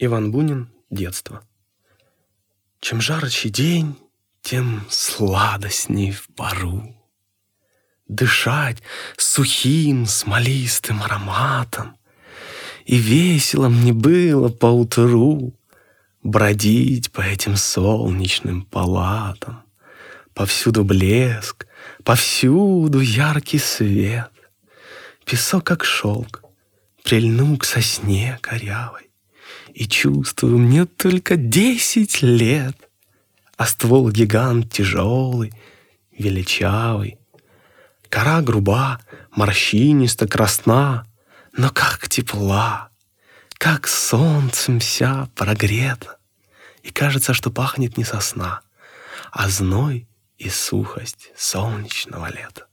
Иван Бунин. Детство. Чем жарче день, тем сладостней в пару. Дышать сухим смолистым ароматом, и весело мне было поутру бродить по этим солнечным палатам. Повсюду блеск, повсюду яркий свет. Песок, как шелк, прильнул к сосне корявой, и чувствую, мне только 10 лет, а ствол гигант тяжелый, величавый. Кора груба, морщиниста, красна, но как тепла, как солнцем вся прогрета. И кажется, что пахнет не сосна, а зной и сухость солнечного лета.